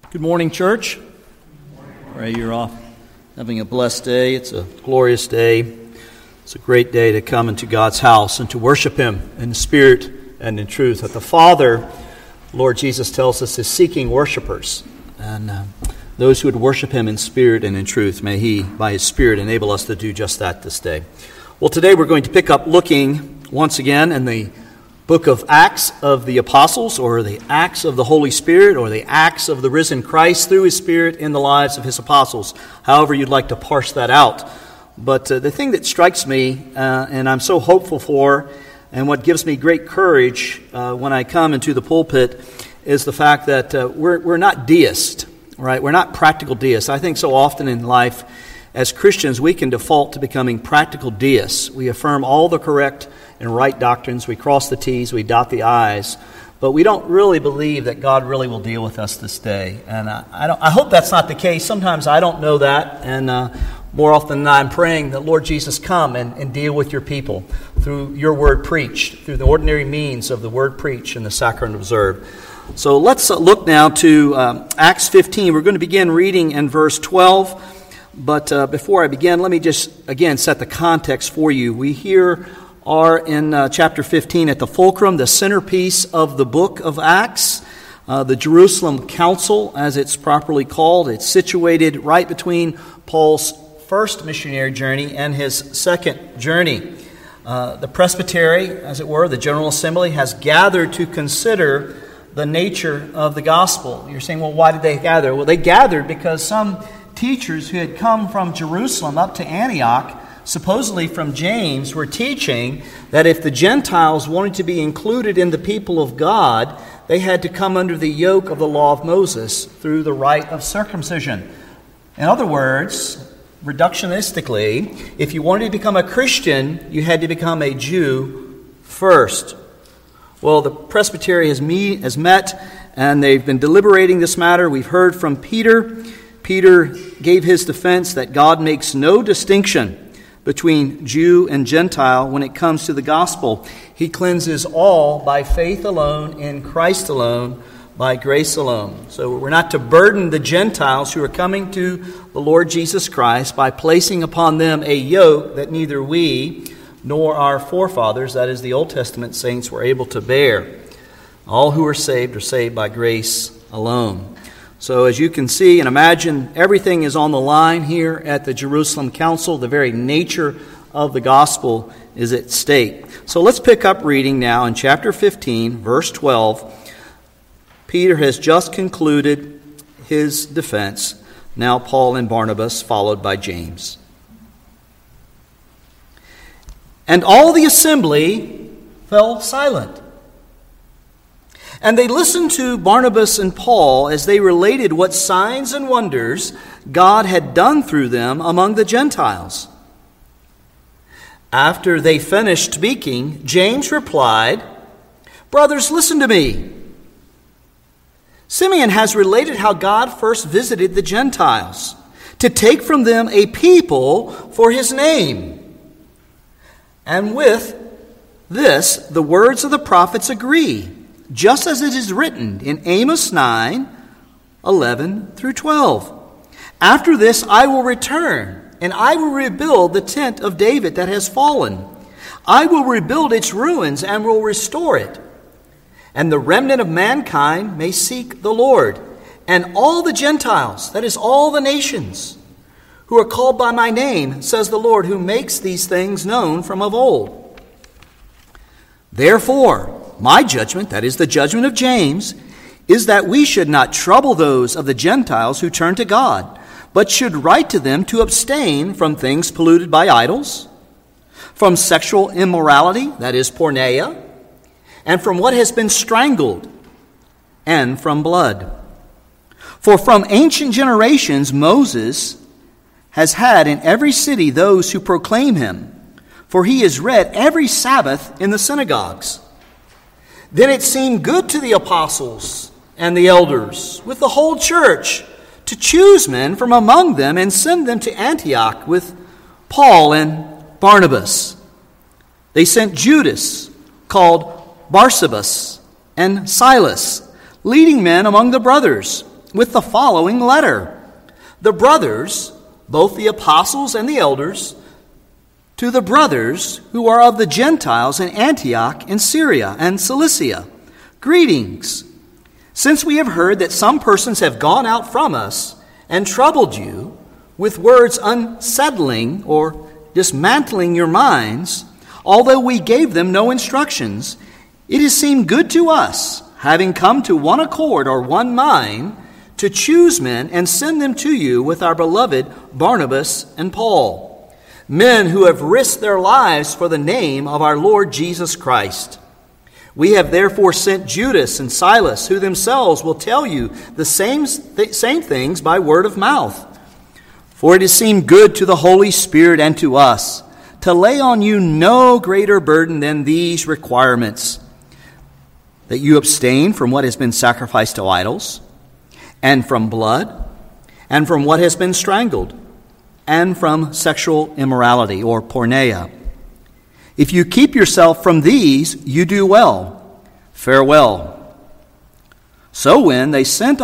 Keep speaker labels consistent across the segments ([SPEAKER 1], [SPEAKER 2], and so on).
[SPEAKER 1] Good morning, church. Pray you're off having a blessed day. It's a glorious day. It's a great day to come into God's house and to worship Him in spirit and in truth. That the Father, Lord Jesus tells us, is seeking worshipers. And those who would worship Him in spirit and in truth, may He, by His Spirit, enable us to do just that this day. Well, today we're going to pick up looking once again in the book of Acts of the Apostles, or the Acts of the Holy Spirit, or the Acts of the risen Christ through His Spirit in the lives of His apostles, however you'd like to parse that out. But the thing that strikes me, and I'm so hopeful for, and what gives me great courage when I come into the pulpit, is the fact that we're not deists, right? We're not practical deists. I think so often in life, as Christians, we can default to becoming practical deists. We affirm all the correct and right doctrines. We cross the T's, we dot the I's, but we don't really believe that God really will deal with us this day. And I hope that's not the case. Sometimes I don't know that, and more often than not, I'm praying that Lord Jesus come and deal with your people through your word preached, through the ordinary means of the word preached and the sacrament observed. So let's look now to Acts 15. We're going to begin reading in verse 12. But before I begin, let me just, again, set the context for you. We here are in chapter 15 at the fulcrum, the centerpiece of the book of Acts, the Jerusalem Council, as it's properly called. It's situated right between Paul's first missionary journey and his second journey. The presbytery, as it were, the General Assembly, has gathered to consider the nature of the gospel. You're saying, well, why did they gather? Well, they gathered because some teachers who had come from Jerusalem up to Antioch, supposedly from James, were teaching that if the Gentiles wanted to be included in the people of God, they had to come under the yoke of the law of Moses through the rite of circumcision. In other words, reductionistically, if you wanted to become a Christian, you had to become a Jew first. Well, the presbytery has met, and they've been deliberating this matter. We've heard from Peter. Peter gave his defense that God makes no distinction between Jew and Gentile when it comes to the gospel. He cleanses all by faith alone, in Christ alone, by grace alone. So we're not to burden the Gentiles who are coming to the Lord Jesus Christ by placing upon them a yoke that neither we nor our forefathers, that is the Old Testament saints, were able to bear. All who are saved by grace alone. So as you can see and imagine, everything is on the line here at the Jerusalem Council. The very nature of the gospel is at stake. So let's pick up reading now in chapter 15, verse 12. Peter has just concluded his defense. Now Paul and Barnabas, followed by James. And all the assembly fell silent. And they listened to Barnabas and Paul as they related what signs and wonders God had done through them among the Gentiles. After they finished speaking, James replied, "Brothers, listen to me. Simeon has related how God first visited the Gentiles to take from them a people for His name. And with this, the words of the prophets agree, just as it is written in Amos 9:11 through 12. After this I will return, and I will rebuild the tent of David that has fallen. I will rebuild its ruins and will restore it. And the remnant of mankind may seek the Lord, and all the Gentiles, that is all the nations, who are called by my name, says the Lord, who makes these things known from of old. Therefore, my judgment, that is the judgment of James, is that we should not trouble those of the Gentiles who turn to God, but should write to them to abstain from things polluted by idols, from sexual immorality, that is porneia, and from what has been strangled, and from blood. For from ancient generations Moses has had in every city those who proclaim him, for he is read every Sabbath in the synagogues. Then it seemed good to the apostles and the elders with the whole church to choose men from among them and send them to Antioch with Paul and Barnabas. They sent Judas, called Barsabas, and Silas, leading men among the brothers. with the following letter. The brothers, both the apostles and the elders, to the brothers who are of the Gentiles in Antioch in Syria and Cilicia, greetings. Since we have heard that some persons have gone out from us and troubled you with words unsettling or dismantling your minds, although we gave them no instructions, it has seemed good to us, having come to one accord or one mind, to choose men and send them to you with our beloved Barnabas and Paul, men who have risked their lives for the name of our Lord Jesus Christ. We have therefore sent Judas and Silas, who themselves will tell you the same things by word of mouth. For it has seemed good to the Holy Spirit and to us to lay on you no greater burden than these requirements, that you abstain from what has been sacrificed to idols, and from blood, and from what has been strangled, and from sexual immorality or porneia. If you keep yourself from these, you do well. Farewell. So when they were sent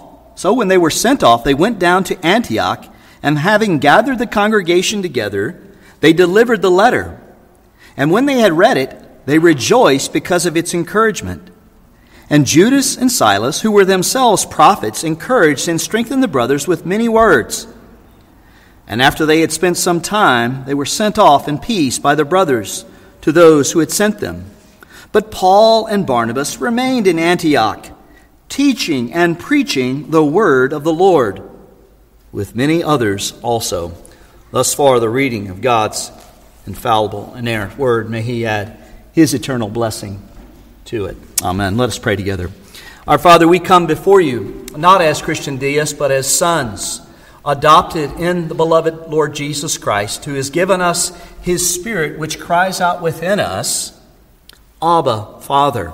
[SPEAKER 1] off, they went down to Antioch, and having gathered the congregation together, they delivered the letter. And when they had read it, they rejoiced because of its encouragement. And Judas and Silas, who were themselves prophets, encouraged and strengthened the brothers with many words. And after they had spent some time, they were sent off in peace by the brothers to those who had sent them. But Paul and Barnabas remained in Antioch, teaching and preaching the word of the Lord, with many others also. Thus far the reading of God's infallible, inerrant word. May He add His eternal blessing to it. Amen. Let us pray together. Our Father, we come before you, not as Christian deists, but as sons, adopted in the beloved Lord Jesus Christ, who has given us His Spirit, which cries out within us, Abba, Father.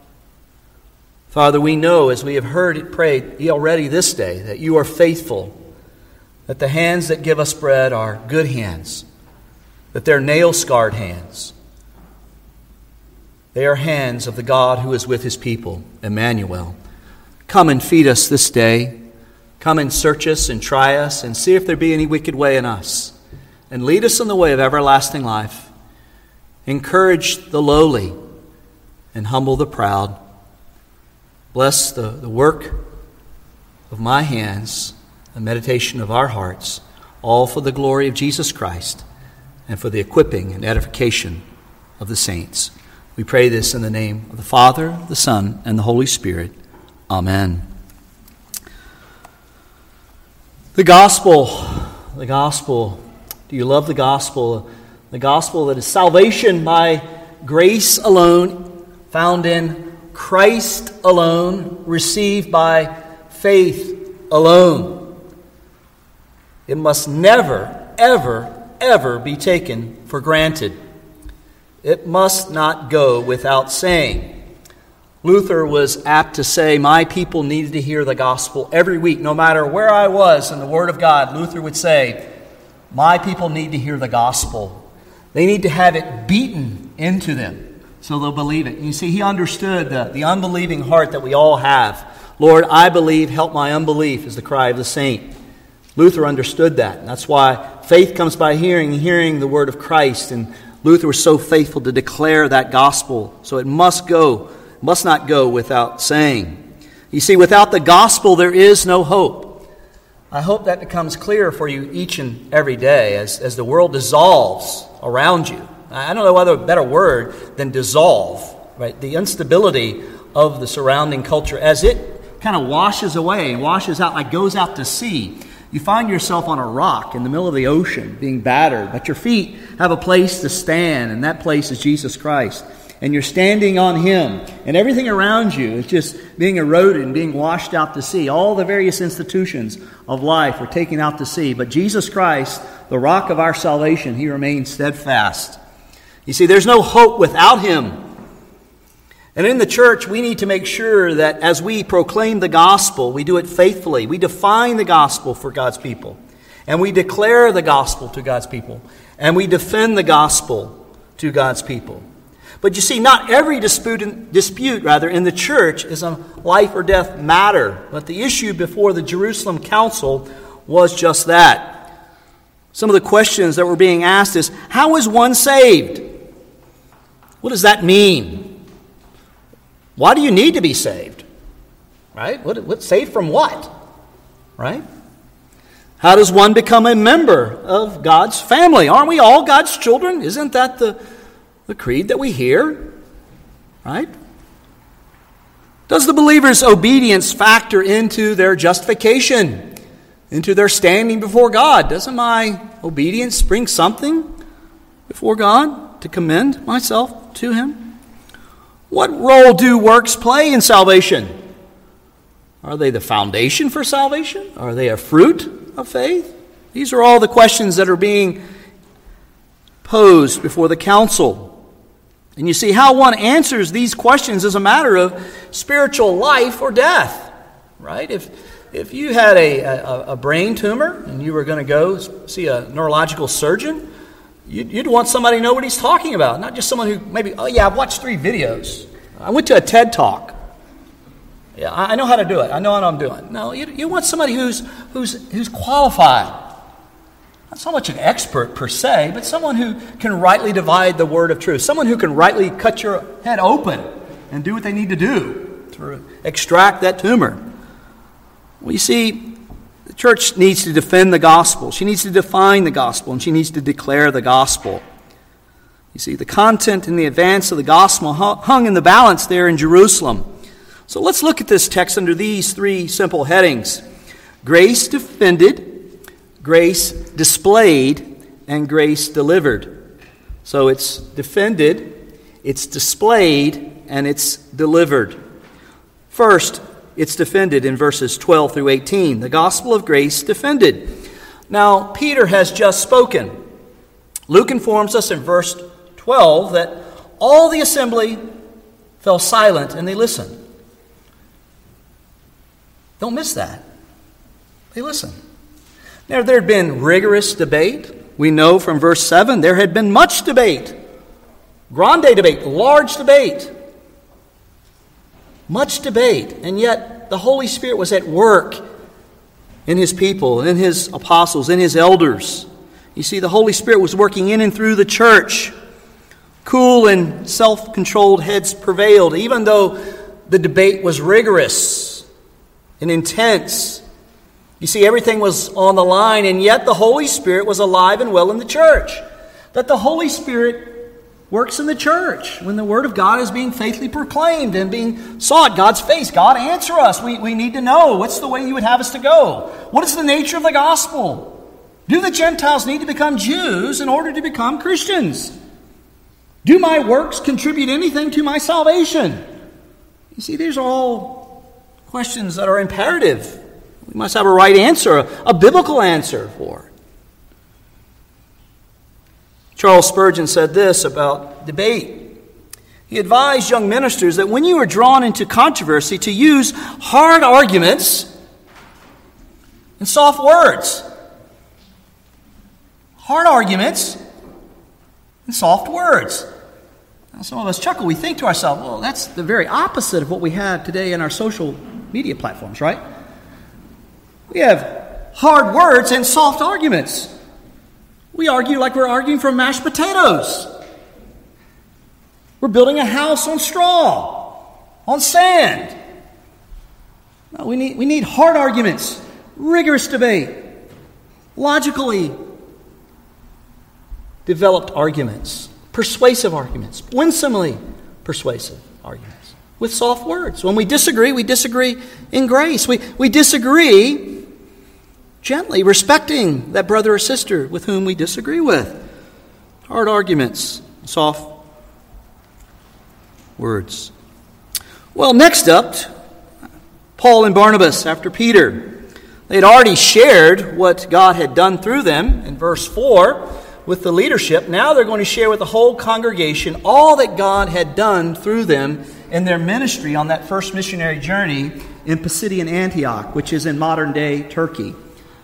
[SPEAKER 1] Father, we know, as we have heard it prayed already this day, that you are faithful, that the hands that give us bread are good hands, that they're nail-scarred hands. They are hands of the God who is with His people, Emmanuel. Come and feed us this day. Come and search us and try us and see if there be any wicked way in us. And lead us in the way of everlasting life. Encourage the lowly and humble the proud. Bless the work of my hands, the meditation of our hearts, all for the glory of Jesus Christ and for the equipping and edification of the saints. We pray this in the name of the Father, the Son, and the Holy Spirit. Amen. The gospel. Do you love the gospel? The gospel that is salvation by grace alone, found in Christ alone, received by faith alone. It must never, ever, ever be taken for granted. It must not go without saying. Luther was apt to say, my people needed to hear the gospel every week. No matter where I was in the Word of God, Luther would say, my people need to hear the gospel. They need to have it beaten into them so they'll believe it. And you see, he understood the unbelieving heart that we all have. Lord, I believe, help my unbelief, is the cry of the saint. Luther understood that. And that's why faith comes by hearing, and hearing the word of Christ. And Luther was so faithful to declare that gospel. So it must not go without saying. You see, without the gospel, there is no hope. I hope that becomes clear for you each and every day as the world dissolves around you. I don't know other better word than dissolve, right? The instability of the surrounding culture as it kind of washes away, washes out, like goes out to sea. You find yourself on a rock in the middle of the ocean being battered, but your feet have a place to stand, and that place is Jesus Christ. And you're standing on Him, and everything around you is just being eroded and being washed out to sea. All the various institutions of life are taken out to sea. But Jesus Christ, the rock of our salvation, He remains steadfast. You see, there's no hope without Him. And in the church, we need to make sure that as we proclaim the gospel, we do it faithfully. We define the gospel for God's people. And we declare the gospel to God's people. And we defend the gospel to God's people. But you see, not every dispute in the church is a life or death matter. But the issue before the Jerusalem Council was just that. Some of the questions that were being asked is, how is one saved? What does that mean? Why do you need to be saved? Right? What saved from what? Right? How does one become a member of God's family? Aren't we all God's children? Isn't that the creed that we hear? Right? Does the believer's obedience factor into their justification, into their standing before God? Doesn't my obedience bring something before God to commend myself to Him? What role do works play in salvation? Are they the foundation for salvation? Are they a fruit of faith? These are all the questions that are being posed before the council. And you see, how one answers these questions is a matter of spiritual life or death, right? If you had a brain tumor and you were going to go see a neurological surgeon, you'd want somebody to know what he's talking about, not just someone who maybe, oh yeah, I've watched 3 videos. I went to a TED Talk. Yeah, I know how to do it. I know what I'm doing. No, you want somebody who's qualified. Not so much an expert per se, but someone who can rightly divide the word of truth. Someone who can rightly cut your head open and do what they need to do to extract that tumor. Well, you see, the church needs to defend the gospel. She needs to define the gospel, and she needs to declare the gospel. You see, the content and the advance of the gospel hung in the balance there in Jerusalem. So let's look at this text under these 3 simple headings: grace defended, grace displayed, and grace delivered. So it's defended, it's displayed, and it's delivered. First, it's defended in verses 12 through 18. The gospel of grace defended. Now, Peter has just spoken. Luke informs us in verse 12 that all the assembly fell silent and they listened. Don't miss that. They listened. Now, there had been rigorous debate. We know from verse 7 there had been much debate. Grande debate, large debate. Much debate. And yet the Holy Spirit was at work in His people, in His apostles, in His elders. You see, the Holy Spirit was working in and through the church. Cool and self-controlled heads prevailed, even though the debate was rigorous and intense. You see, everything was on the line, and yet the Holy Spirit was alive and well in the church. That the Holy Spirit works in the church when the Word of God is being faithfully proclaimed and being sought. God's face. God, answer us. We need to know. What's the way you would have us to go? What is the nature of the gospel? Do the Gentiles need to become Jews in order to become Christians? Do my works contribute anything to my salvation? You see, these are all questions that are imperative. We must have a right answer, a biblical answer for it. Charles Spurgeon said this about debate. He advised young ministers that when you are drawn into controversy, to use hard arguments and soft words. Hard arguments and soft words. Now, some of us chuckle. We think to ourselves, well, that's the very opposite of what we have today in our social media platforms, right? We have hard words and soft arguments. We argue like we're arguing for mashed potatoes. We're building a house on straw, on sand. No, we need hard arguments, rigorous debate, logically developed arguments, persuasive arguments, winsomely persuasive arguments, with soft words. When we disagree in grace. We disagree gently, respecting that brother or sister with whom we disagree with. Hard arguments, soft words. Well, next up, Paul and Barnabas after Peter. They had already shared what God had done through them in verse 4 with the leadership. Now they're going to share with the whole congregation all that God had done through them in their ministry on that first missionary journey in Pisidian Antioch, which is in modern-day Turkey.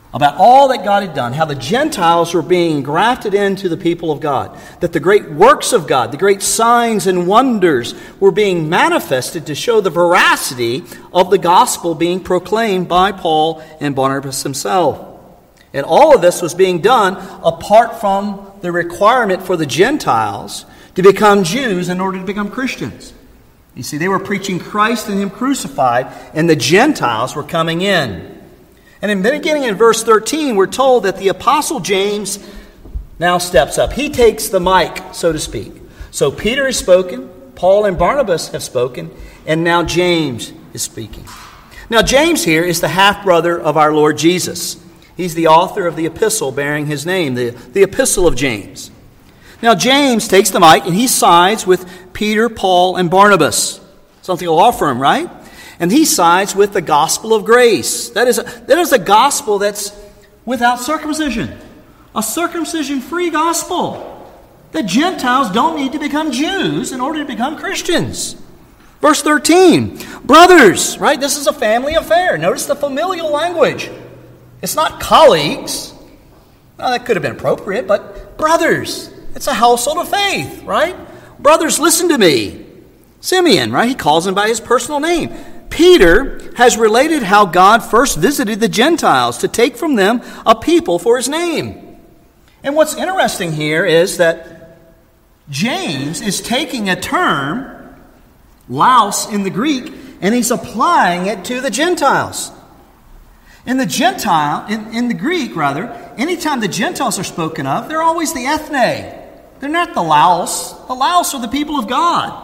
[SPEAKER 1] about all that God had done, how the Gentiles were being grafted into the people of God, that the great works of God, the great signs and wonders were being manifested to show the veracity of the gospel being proclaimed by Paul and Barnabas himself. And all of this was being done apart from the requirement for the Gentiles to become Jews in order to become Christians. You see, they were preaching Christ and Him crucified, and the Gentiles were coming in. And in beginning in verse 13, we're told that the Apostle James now steps up. He takes the mic, so to speak. So Peter has spoken, Paul and Barnabas have spoken, and now James is speaking. Now James here is the half-brother of our Lord Jesus. He's the author of the epistle bearing his name, the Epistle of James. Now James takes the mic and he sides with Peter, Paul, and Barnabas. Something a law firm, right? And he sides with the gospel of grace. That is a gospel that's without circumcision. A circumcision-free gospel. The Gentiles don't need to become Jews in order to become Christians. Verse 13, brothers, right? This is a family affair. Notice the familial language. It's not colleagues. Well, that could have been appropriate, but brothers. It's a household of faith, right? Brothers, listen to me. Simeon, right? He calls him by his personal name. Peter has related how God first visited the Gentiles to take from them a people for His name. And what's interesting here is that James is taking a term, laos in the Greek, and he's applying it to the Gentiles. In the Greek, anytime the Gentiles are spoken of, they're always the ethne. They're not the laos. The laos are the people of God.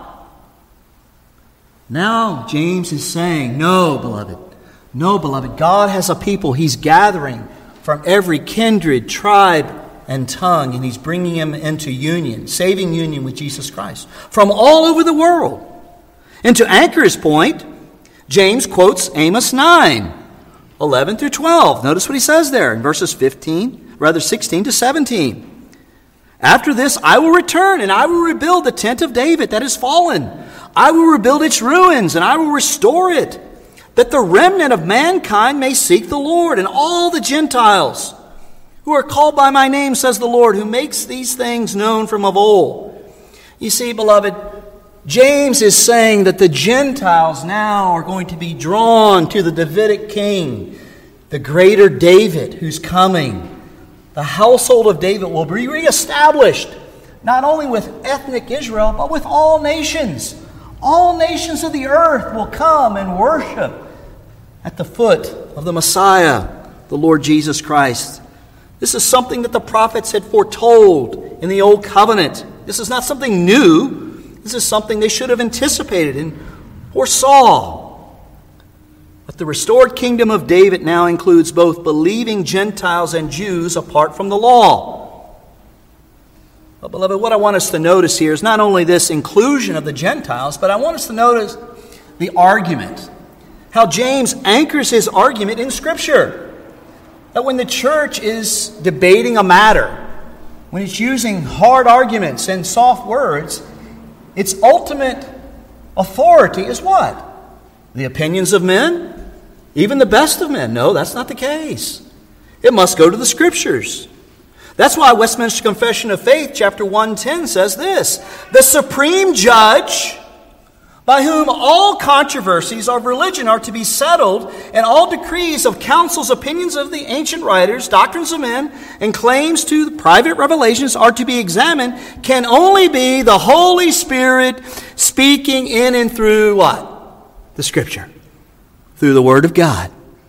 [SPEAKER 1] Now James is saying, no, beloved, God has a people He's gathering from every kindred, tribe, and tongue, and He's bringing them into union, saving union with Jesus Christ from all over the world. And to anchor his point, James quotes Amos 9, 11 through 12. Notice what he says there in verses 16 to 17. After this, I will return and I will rebuild the tent of David that is fallen. I will rebuild its ruins, and I will restore it, that the remnant of mankind may seek the Lord, and all the Gentiles who are called by my name, says the Lord, who makes these things known from of old. You see, beloved, James is saying that the Gentiles now are going to be drawn to the Davidic king, the greater David who's coming. The household of David will be reestablished, not only with ethnic Israel, but with all nations. All nations of the earth will come and worship at the foot of the Messiah, the Lord Jesus Christ. This is something that the prophets had foretold in the Old Covenant. This is not something new. This is something they should have anticipated and foresaw. But the restored kingdom of David now includes both believing Gentiles and Jews apart from the law. But, beloved, what I want us to notice here is not only this inclusion of the Gentiles, but I want us to notice the argument. How James anchors his argument in Scripture. That when the church is debating a matter, when it's using hard arguments and soft words, its ultimate authority is what? The opinions of men? Even the best of men? No, that's not the case. It must go to the Scriptures. That's why Westminster Confession of Faith, chapter 110, says this: the supreme judge, by whom all controversies of religion are to be settled, and all decrees of councils, opinions of the ancient writers, doctrines of men, and claims to private revelations are to be examined, can only be the Holy Spirit speaking in and through what? The Scripture. Through the Word of God.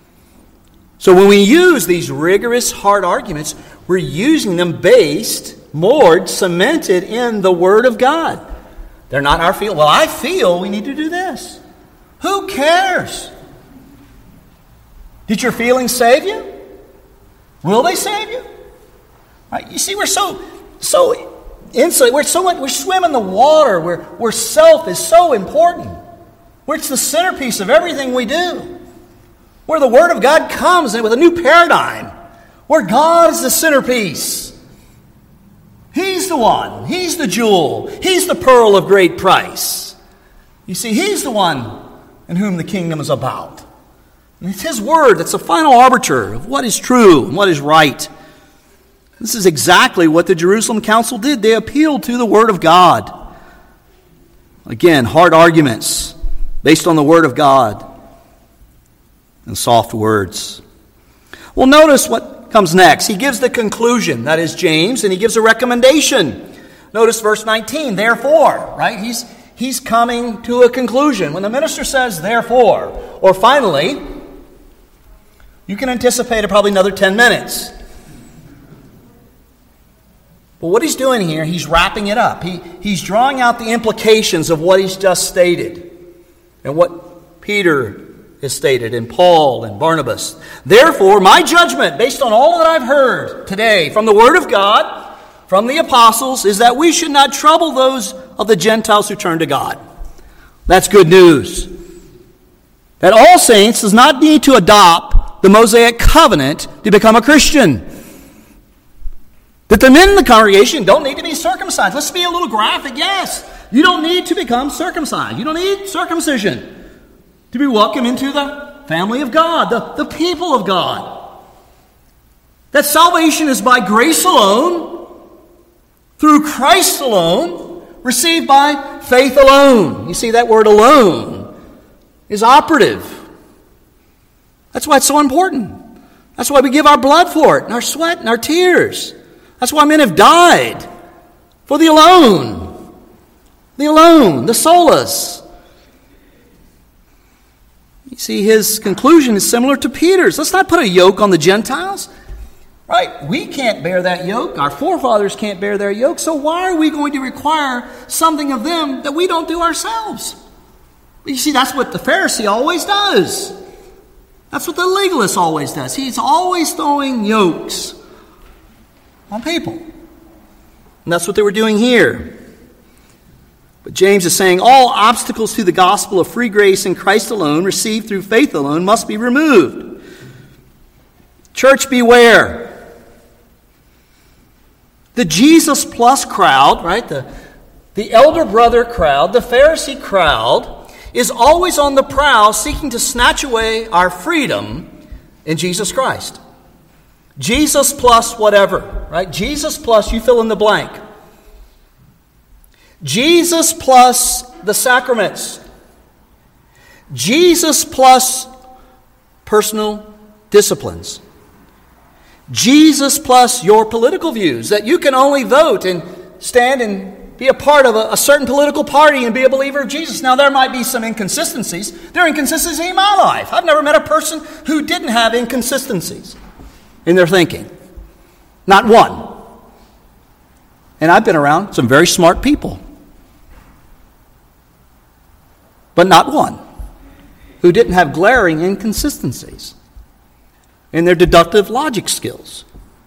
[SPEAKER 1] So when we use these rigorous, hard arguments, we're using them based, moored, cemented in the Word of God. They're not our feel. Well, I feel we need to do this. Who cares? Did your feelings save you? Will they save you? Right? You see, we're so insulated. We swim in the water where self is so important. Where it's the centerpiece of everything we do. Where the Word of God comes in with a new paradigm. Where God is the centerpiece. He's the one. He's the jewel. He's the pearl of great price. You see, He's the one in whom the kingdom is about. And it's His Word that's the final arbiter of what is true and what is right. This is exactly what the Jerusalem Council did. They appealed to the Word of God. Again, hard arguments based on the Word of God and soft words. Well, notice what comes next. He gives the conclusion, that is James, and he gives a recommendation. Notice verse 19, therefore, right? He's coming to a conclusion. When the minister says, therefore, or finally, you can anticipate probably another 10 minutes. But what he's doing here, he's wrapping it up. He's drawing out the implications of what he's just stated and what Peter has stated and Paul and Barnabas. Therefore, my judgment, based on all that I've heard today from the Word of God, from the apostles, is that we should not trouble those of the Gentiles who turn to God. That's good news. That all saints does not need to adopt the Mosaic covenant to become a Christian. That the men in the congregation don't need to be circumcised. Let's be a little graphic, yes. You don't need to become circumcised. You don't need circumcision to be welcomed into the family of God, the people of God. That salvation is by grace alone, through Christ alone, received by faith alone. You see, that word alone is operative. That's why it's so important. That's why we give our blood for it, and our sweat and our tears. That's why men have died for the alone, the solas. You see, his conclusion is similar to Peter's. Let's not put a yoke on the Gentiles. Right? We can't bear that yoke. Our forefathers can't bear their yoke. So why are we going to require something of them that we don't do ourselves? You see, that's what the Pharisee always does. That's what the legalist always does. He's always throwing yokes on people. And that's what they were doing here. But James is saying all obstacles to the gospel of free grace in Christ alone, received through faith alone, must be removed. Church, beware. The Jesus plus crowd, right? The elder brother crowd, the Pharisee crowd, is always on the prowl seeking to snatch away our freedom in Jesus Christ. Jesus plus whatever, right? Jesus plus you fill in the blank. Jesus plus the sacraments. Jesus plus personal disciplines. Jesus plus your political views, that you can only vote and stand and be a part of a certain political party and be a believer of Jesus. Now, there might be some inconsistencies. There are inconsistencies in my life. I've never met a person who didn't have inconsistencies in their thinking. Not one. And I've been around some very smart people. But not one who didn't have glaring inconsistencies in their deductive logic skills.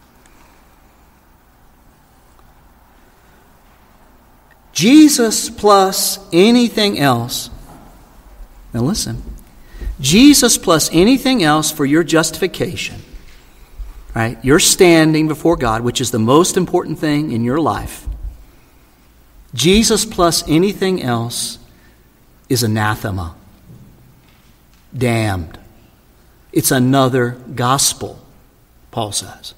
[SPEAKER 1] Jesus plus anything else. Now listen. Jesus plus anything else for your justification. Right? Your standing before God, which is the most important thing in your life. Jesus plus anything else is anathema. Damned. It's another gospel, Paul says.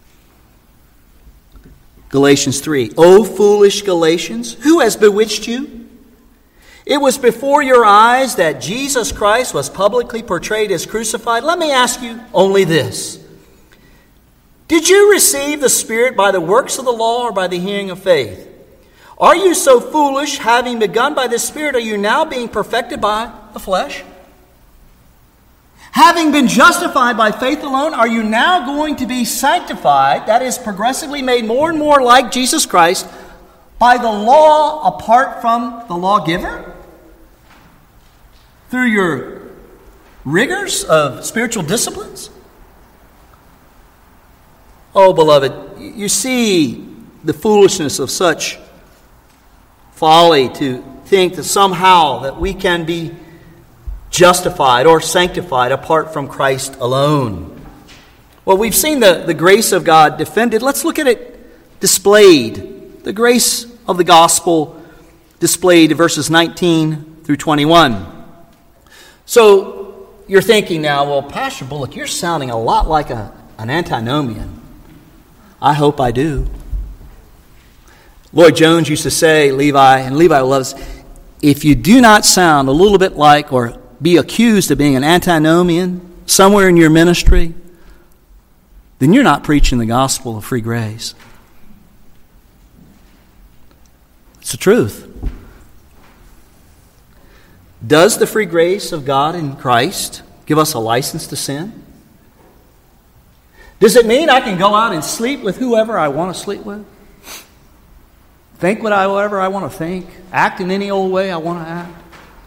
[SPEAKER 1] Galatians 3. O foolish Galatians, who has bewitched you? It was before your eyes that Jesus Christ was publicly portrayed as crucified. Let me ask you only this. Did you receive the Spirit by the works of the law or by the hearing of faith? Are you so foolish, having begun by the Spirit, are you now being perfected by the flesh? Having been justified by faith alone, are you now going to be sanctified, that is, progressively made more and more like Jesus Christ, by the law apart from the lawgiver? Through your rigors of spiritual disciplines? Oh, beloved, you see the foolishness of such folly to think that somehow that we can be justified or sanctified apart from Christ alone. Well, we've seen the grace of God defended. Let's look at it displayed. The grace of the gospel displayed in verses 19 through 21. So, you're thinking now, well, Pastor Bullock, you're sounding a lot like an antinomian. I hope I do. Lloyd Jones used to say, Levi, and Levi loves, if you do not sound a little bit like or be accused of being an antinomian somewhere in your ministry, then you're not preaching the gospel of free grace. It's the truth. Does the free grace of God in Christ give us a license to sin? Does it mean I can go out and sleep with whoever I want to sleep with? Think whatever I want to think? Act in any old way I want to act?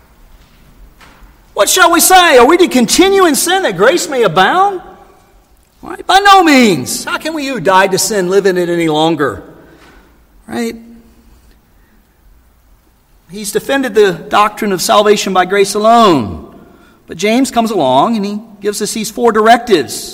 [SPEAKER 1] What shall we say? Are we to continue in sin that grace may abound? Right? By no means. How can we who died to sin live in it any longer? Right? He's defended the doctrine of salvation by grace alone. But James comes along and he gives us these 4 directives.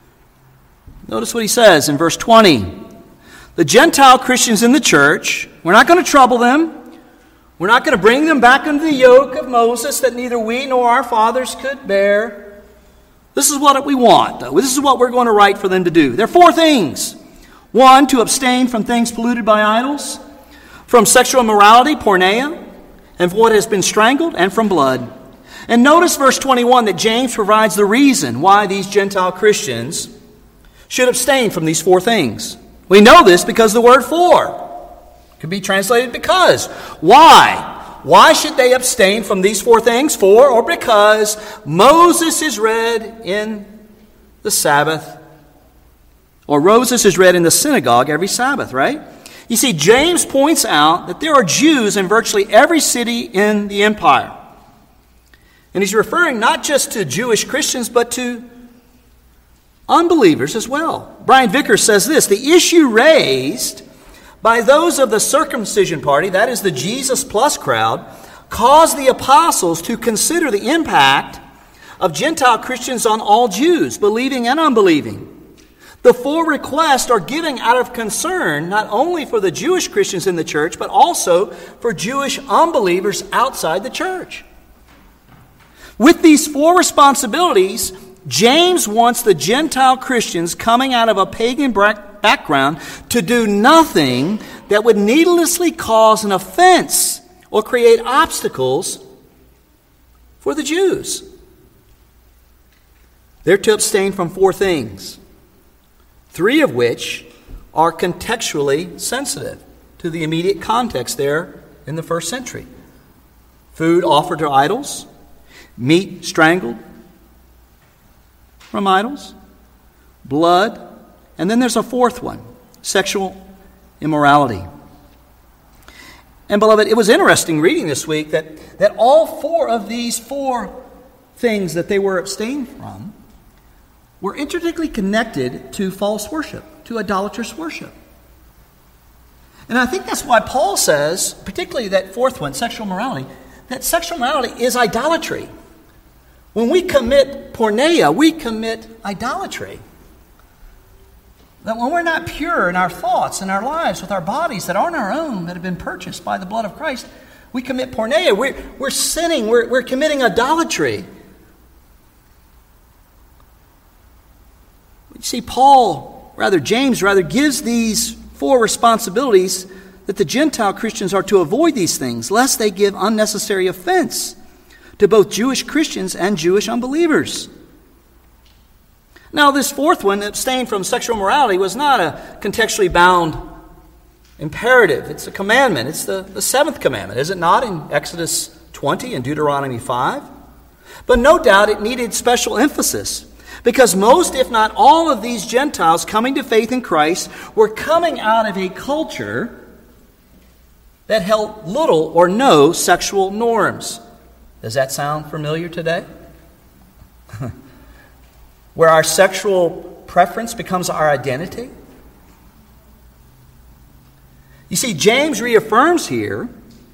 [SPEAKER 1] Notice what he says in verse 20. The Gentile Christians in the church, we're not going to trouble them. We're not going to bring them back under the yoke of Moses that neither we nor our fathers could bear. This is what we want, though. This is what we're going to write for them to do. There are 4 things. 1, to abstain from things polluted by idols, from sexual immorality, porneia, and from what has been strangled, and from blood. And notice verse 21 that James provides the reason why these Gentile Christians should abstain from these 4 things. We know this because the word for could be translated because. Why? Why should they abstain from these 4 things? For or because Moses is read in the Sabbath, or Moses is read in the synagogue every Sabbath, right? You see, James points out that there are Jews in virtually every city in the empire. And he's referring not just to Jewish Christians, but to unbelievers as well. Brian Vickers says this: the issue raised by those of the circumcision party, that is the Jesus Plus crowd, caused the apostles to consider the impact of Gentile Christians on all Jews, believing and unbelieving. The 4 requests are given out of concern not only for the Jewish Christians in the church, but also for Jewish unbelievers outside the church. With these 4 responsibilities, James wants the Gentile Christians coming out of a pagan background to do nothing that would needlessly cause an offense or create obstacles for the Jews. They're to abstain from 4 things, 3 of which are contextually sensitive to the immediate context there in the first century. Food offered to idols, meat strangled from idols, blood, and then there's a 4th one, sexual immorality. And beloved, it was interesting reading this week that all 4 of these 4 things that they were abstained from were intricately connected to false worship, to idolatrous worship. And I think that's why Paul says, particularly that 4th one, sexual immorality, that sexual immorality is idolatry. When we commit porneia, we commit idolatry. That when we're not pure in our thoughts and our lives with our bodies that aren't our own, that have been purchased by the blood of Christ, we commit porneia. We're sinning. We're committing idolatry. You see, James gives these 4 responsibilities that the Gentile Christians are to avoid these things, lest they give unnecessary offense to both Jewish Christians and Jewish unbelievers. Now, this 4th one, abstain from sexual immorality, was not a contextually bound imperative. It's a commandment. It's the 7th commandment, is it not, in Exodus 20 and Deuteronomy 5? But no doubt it needed special emphasis, because most, if not all, of these Gentiles coming to faith in Christ were coming out of a culture that held little or no sexual norms. Does that sound familiar today? Where our sexual preference becomes our identity? You see, James reaffirms here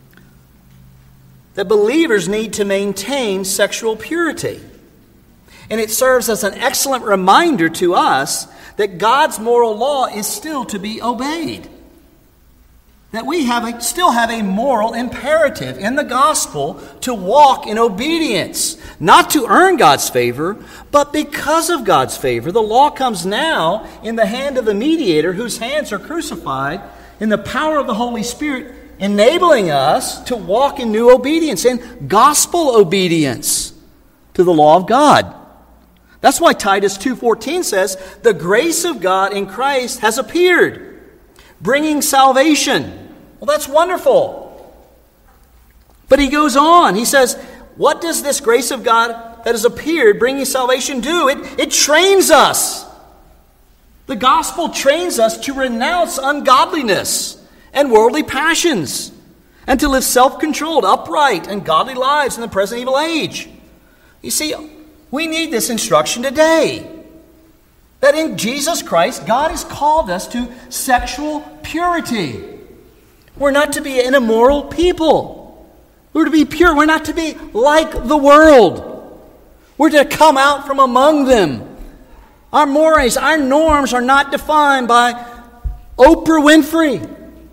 [SPEAKER 1] that believers need to maintain sexual purity. And it serves as an excellent reminder to us that God's moral law is still to be obeyed. that we still have a moral imperative in the gospel to walk in obedience, not to earn God's favor, but because of God's favor. The law comes now in the hand of the mediator whose hands are crucified in the power of the Holy Spirit, enabling us to walk in new obedience and gospel obedience to the law of God. That's why Titus 2:14 says, "The grace of God in Christ has appeared, bringing salvation." Well, that's wonderful. But he goes on. He says, what does this grace of God that has appeared, bringing salvation, do? It trains us. The gospel trains us to renounce ungodliness and worldly passions and to live self-controlled, upright, and godly lives in the present evil age. You see, we need this instruction today. That in Jesus Christ, God has called us to sexual purity. We're not to be an immoral people. We're to be pure. We're not to be like the world. We're to come out from among them. Our mores, our norms are not defined by Oprah Winfrey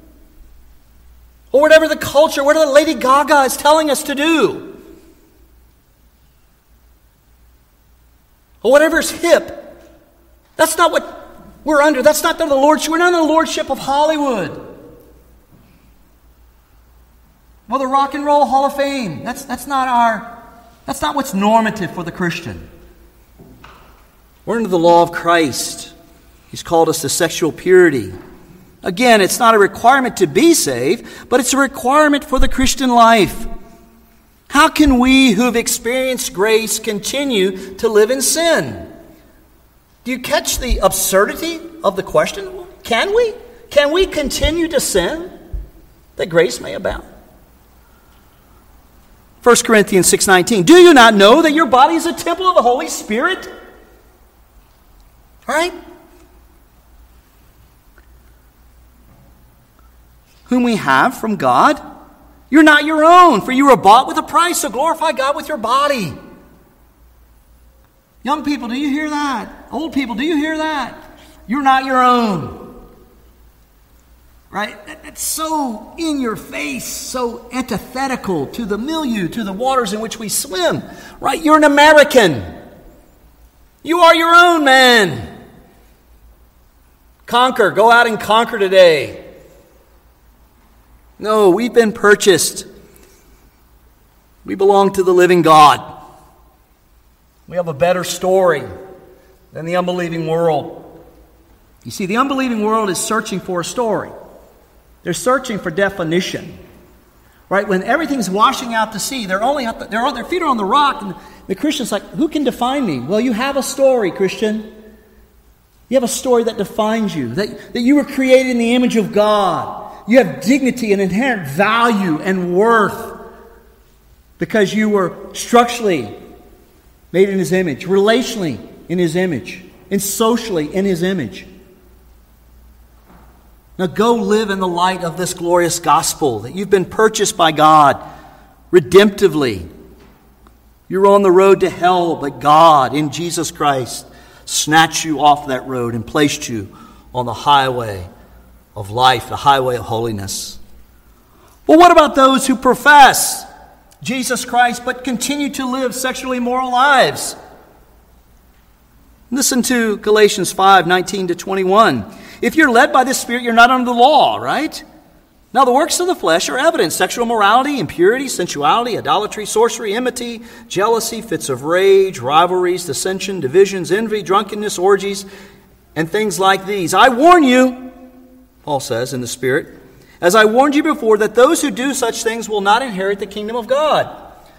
[SPEAKER 1] or whatever the culture, whatever Lady Gaga is telling us to do, or whatever's hip. That's not what we're under. That's not the lordship. We're not under the lordship of Hollywood. Well, the Rock and Roll Hall of Fame. That's not what's normative for the Christian. We're under the law of Christ. He's called us to sexual purity. Again, it's not a requirement to be saved, but it's a requirement for the Christian life. How can we who have experienced grace continue to live in sin? Do you catch the absurdity of the question? Can we? Can we continue to sin that grace may abound? 1 Corinthians 6:19. Do you not know that your body is a temple of the Holy Spirit? Right? Whom we have from God. You're not your own, for you were bought with a price, so glorify God with your body. Young people, do you hear that? Old people, do you hear that? You're not your own. Right? That's so in your face, so antithetical to the milieu, to the waters in which we swim. Right? You're an American. You are your own man. Conquer. Go out and conquer today. No, we've been purchased. We belong to the living God. We have a better story than the unbelieving world. You see, the unbelieving world is searching for a story. They're searching for definition. Right? When everything's washing out to sea, their feet are on the rock, and the Christian's like, who can define me? Well, you have a story, Christian. You have a story that defines you, that you were created in the image of God. You have dignity and inherent value and worth because you were structurally made in His image, relationally in His image, and socially in His image. Now go live in the light of this glorious gospel that you've been purchased by God redemptively. You're on the road to hell, but God in Jesus Christ snatched you off that road and placed you on the highway of life, the highway of holiness. Well, what about those who profess Jesus Christ but continue to live sexually immoral lives? Listen to Galatians 5:19-21. If you're led by the Spirit, you're not under the law, right? Now the works of the flesh are evident: sexual immorality, impurity, sensuality, idolatry, sorcery, enmity, jealousy, fits of rage, rivalries, dissension, divisions, envy, drunkenness, orgies, and things like these. I warn you, Paul says in the Spirit, as I warned you before, that those who do such things will not inherit the kingdom of God.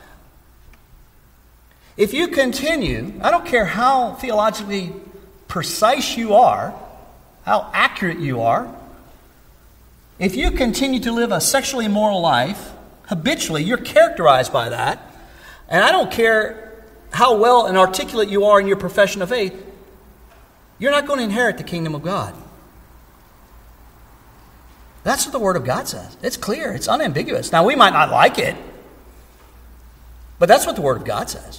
[SPEAKER 1] If you continue, I don't care how theologically precise you are, how accurate you are, if you continue to live a sexually immoral life, habitually, you're characterized by that, and I don't care how well and articulate you are in your profession of faith, you're not going to inherit the kingdom of God. That's what the Word of God says. It's clear. It's unambiguous. Now, we might not like it, but that's what the Word of God says.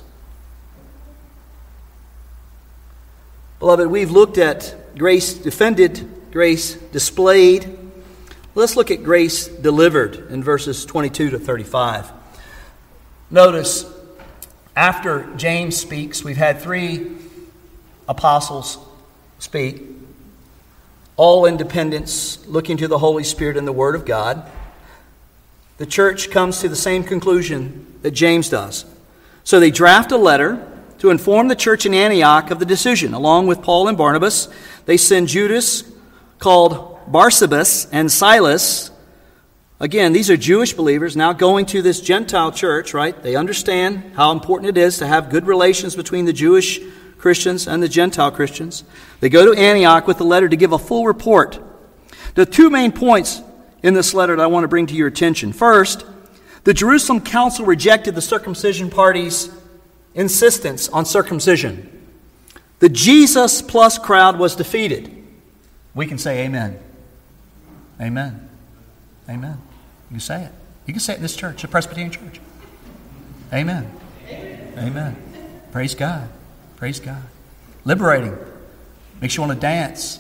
[SPEAKER 1] Beloved, we've looked at grace defended, grace displayed. Let's look at grace delivered in verses 22 to 35. Notice, after James speaks, we've had 3 apostles speak, all independents, looking to the Holy Spirit and the Word of God. The church comes to the same conclusion that James does. So they draft a letter to inform the church in Antioch of the decision. Along with Paul and Barnabas, they send Judas, called Barsabas, and Silas. Again, these are Jewish believers now going to this Gentile church, right? They understand how important it is to have good relations between the Jewish Christians and the Gentile Christians. They go to Antioch with the letter to give a full report. There are 2 main points in this letter that I want to bring to your attention. First, the Jerusalem Council rejected the circumcision party's insistence on circumcision. The Jesus plus crowd was defeated. We can say amen. Amen. Amen. You can say it. You can say it in this church, the Presbyterian church. Amen. Amen. Praise God. Praise God. Liberating. Makes you want to dance.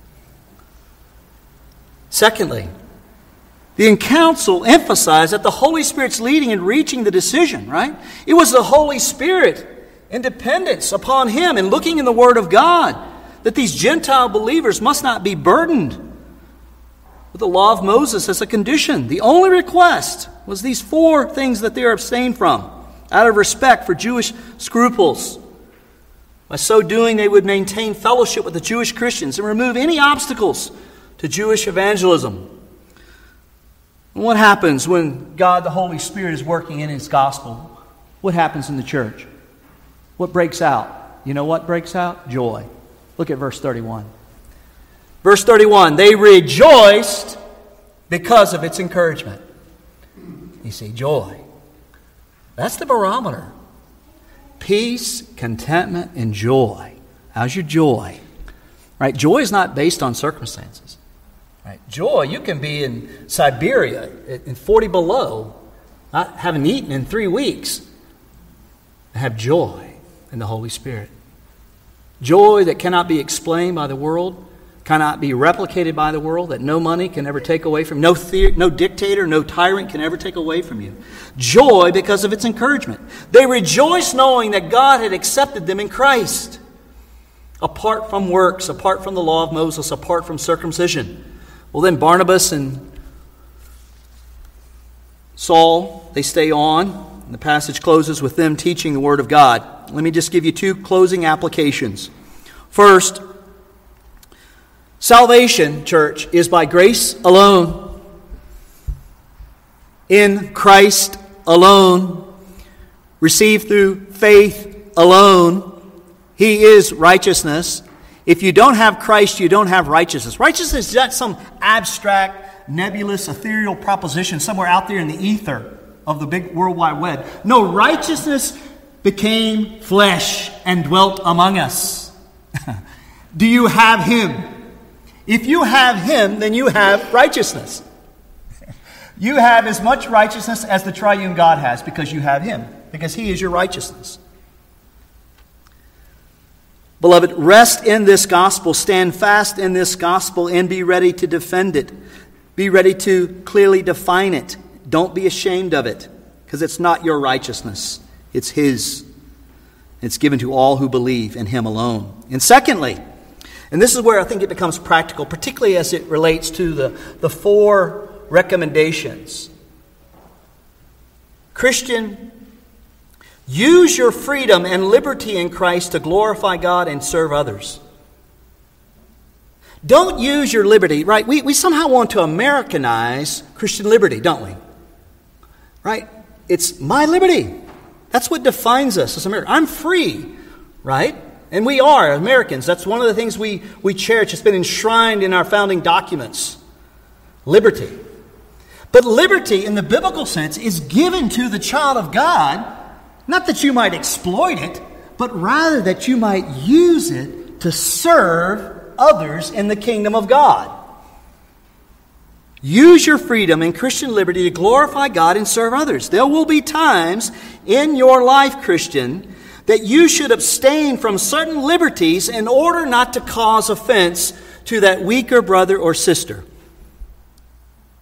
[SPEAKER 1] Secondly, the council emphasized that the Holy Spirit's leading and reaching the decision, right? It was the Holy Spirit and dependence upon Him and looking in the Word of God that these Gentile believers must not be burdened with the law of Moses as a condition. The only request was these 4 things that they are abstained from out of respect for Jewish scruples. By so doing, they would maintain fellowship with the Jewish Christians and remove any obstacles to Jewish evangelism. And what happens when God, the Holy Spirit, is working in His gospel? What happens in the church? What breaks out? You know what breaks out? Joy. Look at verse 31. Verse 31, they rejoiced because of its encouragement. You see, joy. That's the barometer. Peace, contentment, and joy. How's your joy? Right? Joy is not based on circumstances. Right? Joy, you can be in Siberia in 40 below, not having eaten in 3 weeks, and have joy in the Holy Spirit. Joy that cannot be explained by the world, cannot be replicated by the world, that no money can ever take away from, no dictator, no tyrant can ever take away from you. Joy because of its encouragement. They rejoiced knowing that God had accepted them in Christ, apart from works, apart from the law of Moses, apart from circumcision. Well, then Barnabas and Saul, they stay on. The passage closes with them teaching the Word of God. Let me just give you 2 closing applications. First, salvation, church, is by grace alone, in Christ alone, received through faith alone. He is righteousness. If you don't have Christ, you don't have righteousness. Righteousness is not some abstract, nebulous, ethereal proposition somewhere out there in the ether of the big World Wide Web. No, righteousness became flesh and dwelt among us. Do you have Him? If you have Him, then you have righteousness. You have as much righteousness as the triune God has because you have Him, because He is your righteousness. Beloved, rest in this gospel, stand fast in this gospel, and be ready to defend it. Be ready to clearly define it. Don't be ashamed of it, because it's not your righteousness. It's His. It's given to all who believe in Him alone. And secondly, and this is where I think it becomes practical, particularly as it relates to the 4 recommendations. Christian, use your freedom and liberty in Christ to glorify God and serve others. Don't use your liberty, right? We somehow want to Americanize Christian liberty, don't we? Right? It's my liberty. That's what defines us as Americans. I'm free, right? And we are Americans. That's one of the things we cherish. It's been enshrined in our founding documents. Liberty. But liberty in the biblical sense is given to the child of God, not that you might exploit it, but rather that you might use it to serve others in the kingdom of God. Use your freedom and Christian liberty to glorify God and serve others. There will be times in your life, Christian, that you should abstain from certain liberties in order not to cause offense to that weaker brother or sister.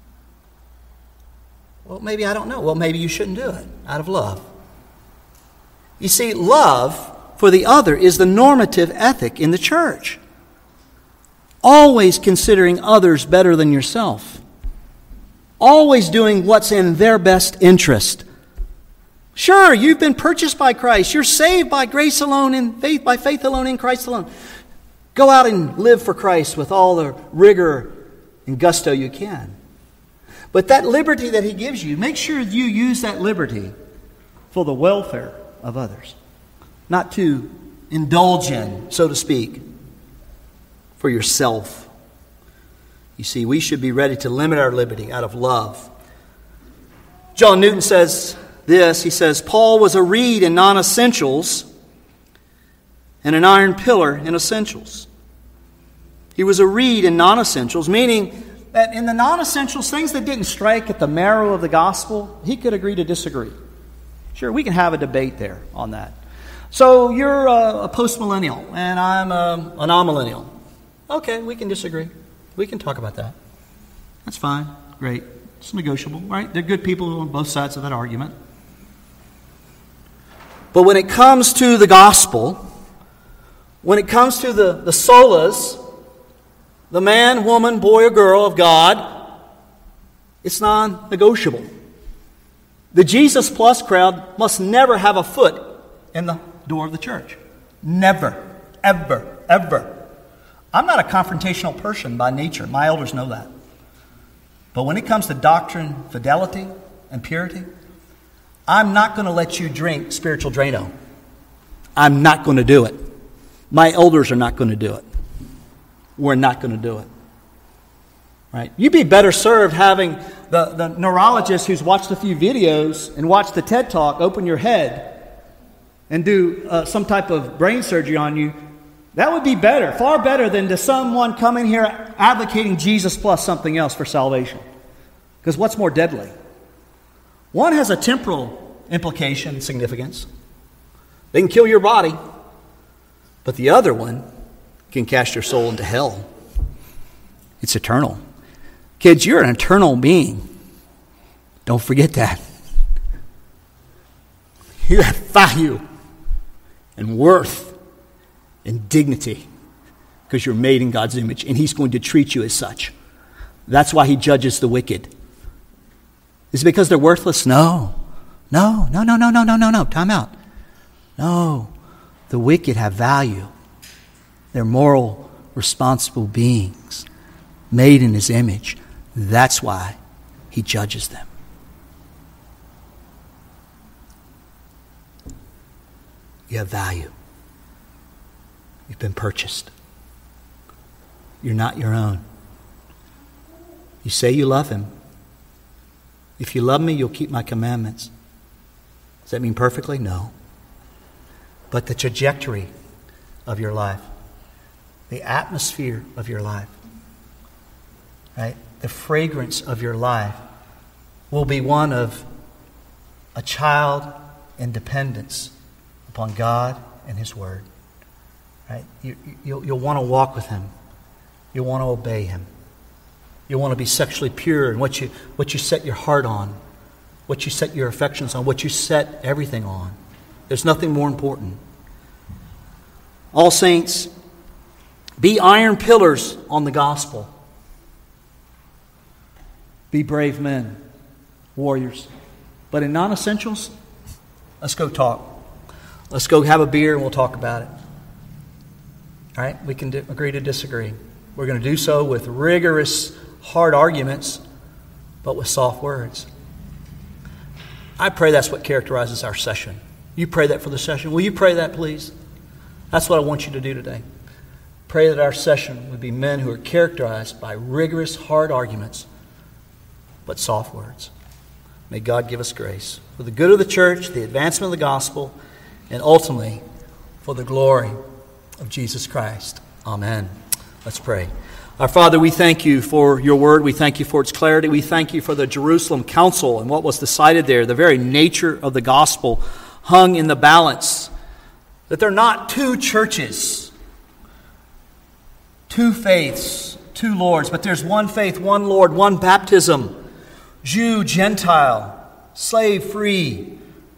[SPEAKER 1] Well, maybe I don't know. Well, maybe you shouldn't do it out of love. You see, love for the other is the normative ethic in the church. Always considering others better than yourself. Always doing what's in their best interest. Sure, you've been purchased by Christ. You're saved by grace alone, in faith, by faith alone, in Christ alone. Go out and live for Christ with all the rigor and gusto you can. But that liberty that He gives you, make sure you use that liberty for the welfare of others. Not to indulge in, so to speak, for yourself. You see, we should be ready to limit our liberty out of love. John Newton says this. He says, Paul was a reed in non-essentials and an iron pillar in essentials. He was a reed in non-essentials, meaning that in the non-essentials, things that didn't strike at the marrow of the gospel, he could agree to disagree. Sure, we can have a debate there on that. So you're a post-millennial, and I'm an amillennial. Okay, we can disagree. We can talk about that. That's fine. Great. It's negotiable, right? They're good people on both sides of that argument. But when it comes to the gospel, when it comes to the solas, the man, woman, boy, or girl of God, it's non-negotiable. The Jesus Plus crowd must never have a foot in the door of the church. Never, ever, ever. I'm not a confrontational person by nature. My elders know that. But when it comes to doctrine, fidelity, and purity, I'm not going to let you drink spiritual Drano. I'm not going to do it. My elders are not going to do it. We're not going to do it. Right? You'd be better served having the neurologist who's watched a few videos and watched the TED Talk open your head and do some type of brain surgery on you. That would be better, far better than to someone coming here advocating Jesus plus something else for salvation. Because what's more deadly? One has a temporal implication, significance. They can kill your body. But the other one can cast your soul into hell. It's eternal. Kids, you're an eternal being. Don't forget that. You have value and worth and dignity because you're made in God's image, and He's going to treat you as such. That's why He judges the wicked. Is it because they're worthless? No. Time out. No. The wicked have value. They're moral, responsible beings made in His image. That's why He judges them. You have value. You've been purchased. You're not your own. You say you love Him. If you love me, you'll keep my commandments. Does that mean perfectly? No. But the trajectory of your life, the atmosphere of your life, right? The fragrance of your life will be one of a child in dependence upon God and His Word. Right? You'll want to walk with Him. You'll want to obey Him. You'll want to be sexually pure in what you set your heart on, what you set your affections on, what you set everything on. There's nothing more important. All saints, be iron pillars on the gospel. Be brave men, warriors. But in non-essentials, let's go talk. Let's go have a beer and we'll talk about it. All right? We can agree to disagree. We're going to do so with rigorous, hard arguments, but with soft words. I pray that's what characterizes our session. You pray that for the session. Will you pray that, please? That's what I want you to do today. Pray that our session would be men who are characterized by rigorous, hard arguments, but soft words. May God give us grace for the good of the church, the advancement of the gospel, and ultimately for the glory of Jesus Christ. Amen. Let's pray. Our Father, we thank You for Your word. We thank You for its clarity. We thank You for the Jerusalem Council and what was decided there, the very nature of the gospel hung in the balance. That they're not two churches, two faiths, two Lords, but there's one faith, one Lord, one baptism, Jew, Gentile, slave, free,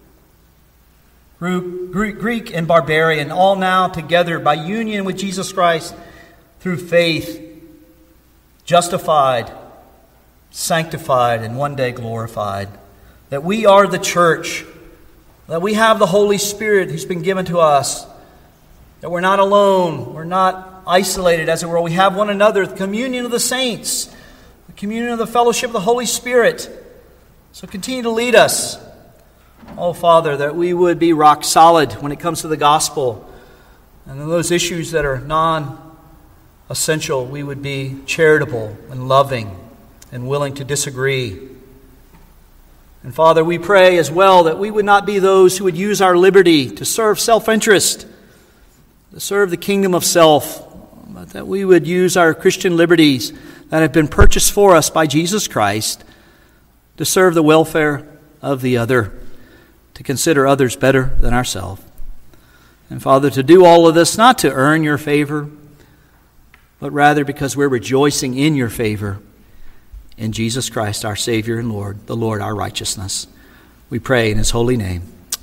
[SPEAKER 1] Greek and barbarian, all now together by union with Jesus Christ through faith, justified, sanctified, and one day glorified. That we are the church, that we have the Holy Spirit who's been given to us, that we're not alone, we're not isolated, as it were. We have one another, the communion of the saints, the communion of the fellowship of the Holy Spirit. So continue to lead us. Oh, Father, that we would be rock solid when it comes to the gospel. And in those issues that are non-essential, we would be charitable and loving and willing to disagree. And Father, we pray as well that we would not be those who would use our liberty to serve self-interest, to serve the kingdom of self, but that we would use our Christian liberties that have been purchased for us by Jesus Christ to serve the welfare of the other, to consider others better than ourselves. And Father, to do all of this not to earn your favor, but rather because we're rejoicing in your favor in Jesus Christ, our Savior and Lord, the Lord our righteousness. We pray in his holy name.